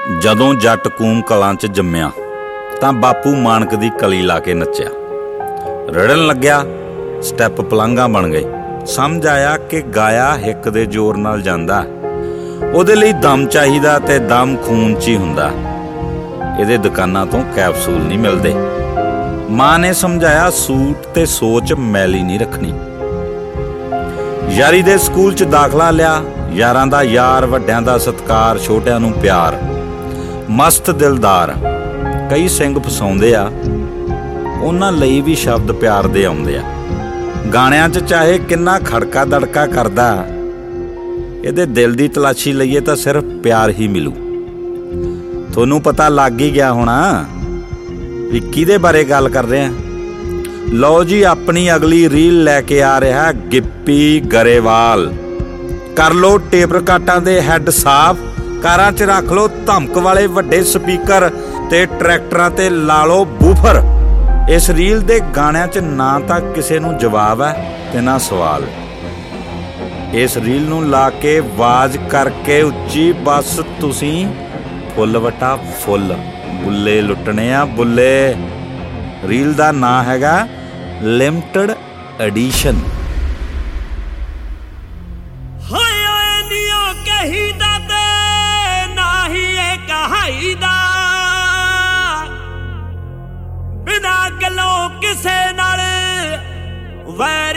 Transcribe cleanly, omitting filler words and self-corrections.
ਜਦੋਂ ਜੱਟ ਕੂਮ ਕਲਾਂ 'ਚ ਜੰਮਿਆ ਤਾਂ ਬਾਪੂ ਮਾਨਕ ਦੀ ਕਲੀ ਲਾ ਕੇ ਨੱਚਿਆ। ਰੜਨ ਲੱਗਿਆ, ਸਟੈਪ ਪਲਾਂਘਾਂ ਬਣ ਗਏ। ਸਮਝ ਆਇਆ ਕਿ ਗਾਇਆ ਹਿੱਕ ਦੇ ਜ਼ੋਰ ਨਾਲ ਜਾਂਦਾ, ਉਹਦੇ ਲਈ ਦਮ ਚਾਹੀਦਾ ਤੇ ਦਮ ਖੂਨ 'ਚ ਹੀ ਹੁੰਦਾ। ਇਹਦੇ ਦੁਕਾਨਾਂ ਤੋਂ ਕੈਪਸੂਲ ਨਹੀਂ ਮਿਲਦੇ। ਮਾਂ ਨੇ ਸਮਝਾਇਆ, ਸੂਟ ਤੇ ਸੋਚ ਮੈਲੀ ਨਹੀਂ ਰੱਖਣੀ। ਯਾਰੀ ਦੇ ਸਕੂਲ 'ਚ ਦਾਖਲਾ ਲਿਆ। ਯਾਰਾਂ ਦਾ ਯਾਰ, ਵੱਡਿਆਂ ਦਾ ਸਤਿਕਾਰ, ਛੋਟਿਆਂ ਨੂੰ ਪਿਆਰ। ਮਸਤ ਦਿਲਦਾਰ ਕਈ ਸਿੰਘ ਫਸਾਉਂਦੇ ਆ, ਉਹਨਾਂ ਲਈ ਵੀ ਸ਼ਬਦ ਪਿਆਰ ਦੇ ਆਉਂਦੇ ਆ। ਗਾਣਿਆਂ 'ਚ ਚਾਹੇ ਕਿੰਨਾ ਖੜਕਾ ਦੜਕਾ ਕਰਦਾ, ਇਹਦੇ ਦਿਲ ਦੀ ਤਲਾਸ਼ੀ ਲਈਏ ਤਾਂ ਸਿਰਫ ਪਿਆਰ ਹੀ ਮਿਲੂ। ਤੁਹਾਨੂੰ ਪਤਾ ਲੱਗ ਹੀ ਗਿਆ ਹੋਣਾ ਵੀ ਕਿਹਦੇ ਬਾਰੇ ਗੱਲ ਕਰ ਰਹੇ ਆ। ਲਓ ਜੀ, ਆਪਣੀ ਅਗਲੀ ਰੀਲ ਲੈ ਕੇ ਆ ਰਿਹਾ ਗਿੱਪੀ ਗਰੇਵਾਲ। ਕਰ ਲਓ ਟੇਪ ਰਿਕਾਰਡਾਂ ਦੇ ਹੈੱਡ ਸਾਫ਼, ਕਾਰਾਂ 'ਚ ਰੱਖ ਲਓ ਧਮਕ ਵਾਲੇ ਵੱਡੇ ਸਪੀਕਰ ਤੇ ਟਰੈਕਟਰਾਂ ਤੇ ਲਾ ਲਓ ਬੂਫਰ। ਇਸ ਰੀਲ ਦੇ ਗਾਣਿਆਂ 'ਚ ਨਾ ਤਾਂ ਕਿਸੇ ਨੂੰ ਜਵਾਬ ਹੈ ਤੇ ਨਾ ਸਵਾਲ। ਇਸ ਰੀਲ ਨੂੰ ਲਾ ਕੇ ਆਵਾਜ਼ ਕਰਕੇ ਉੱਚੀ, ਬਸ ਤੁਸੀਂ ਫੁੱਲ ਵਟਾ ਫੁੱਲ, ਬੁੱਲੇ ਲੁੱਟਣੇ ਆ ਬੁੱਲੇ। ਰੀਲ ਦਾ ਨਾਂ ਹੈਗਾ ਲਿਮਟਡ ਐਡੀਸ਼ਨ। ਹਾਏ ਓਏ ਨੀਓ ਕਹੀਦਾ ਤੇ ਨਾ ਹੀ ਇਹ ਕਹਾਈਦਾ, ਬਿਨਾ ਗੱਲੋਂ ਕਿਸੇ ਨਾਲ ਵੈਰ